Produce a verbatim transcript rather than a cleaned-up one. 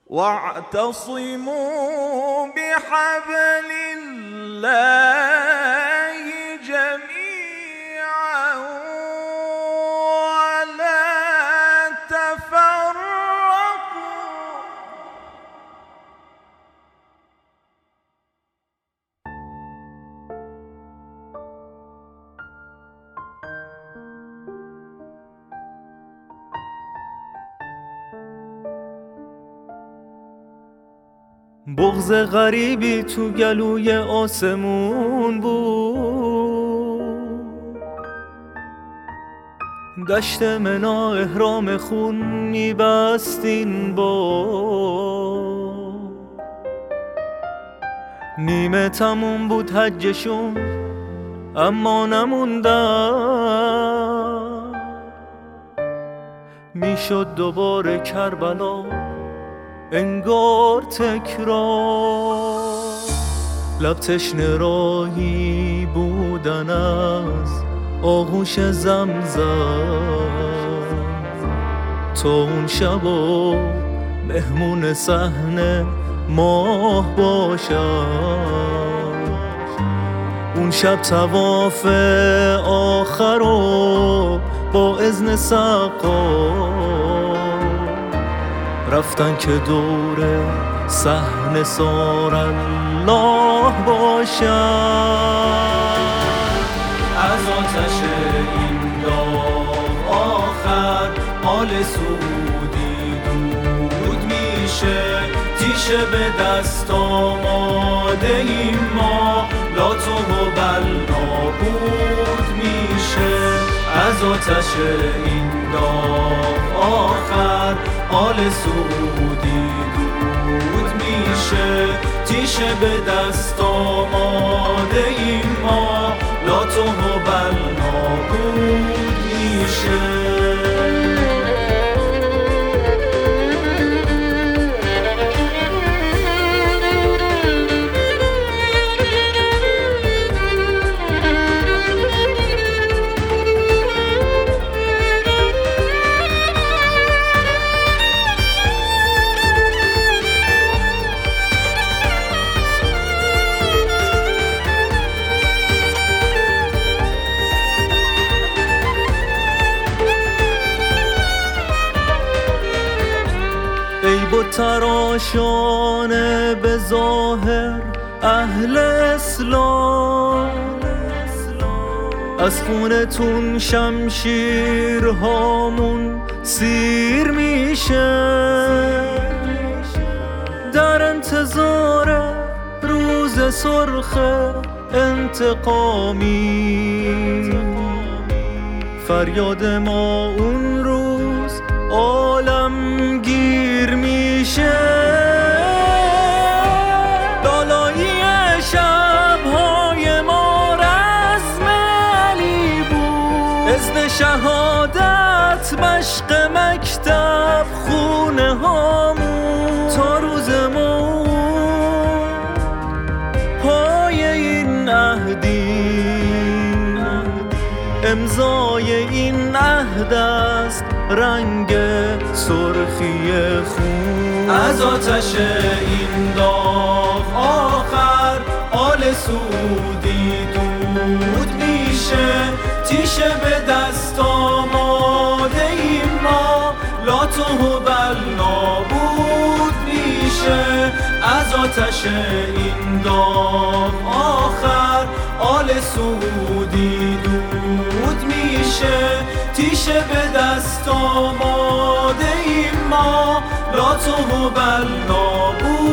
واعتصموا بحبل الله جميعا ولا تفرقوا. بغض غریبی تو گلوی آسمون بود، دشت منا احرام خون میبست این با. نیمه تموم بود حجشون اما نموندن، میشد دوباره کربلا انگار تکرار. لب تشنه راهی بودن از آغوش زمزم، تا اون شب و مهمون صحنه ماه باشم. اون شب طواف آخر و با اذن سقا رفتن که دور صحنه سار الله باشد. از آتش این داغ آخر آل سعودی دود میشه، تیشه به دست آماده این ما لات و هبل نابود میشه. از آتش این داغ آخر آل سعودی دود میشه، تیشه به دست آماده این ما لات و هبل نابود میشه. تراشانه به ظاهر اهل اسلام، از خونتون شمشیرهامون سیر میشه. در انتظار روز سرخ انتقامی، فریاد ما اون روز عالمگیر میشه. لالایی شبهای ما رزم علی بود، اذن شهادت مشق مکتب خونه هامون. تا روز ما پای این عهدیم، امضای این عهد است رنگ سرخی خون. از آتش این داغ آخر آل سعودی دود میشه، تیشه به دست آماده این ما لات و هبل نابود میشه. از آتش این داغ آخر آل سعودی دود میشه، تیشه به دست آماده این ما لات و هبل نابود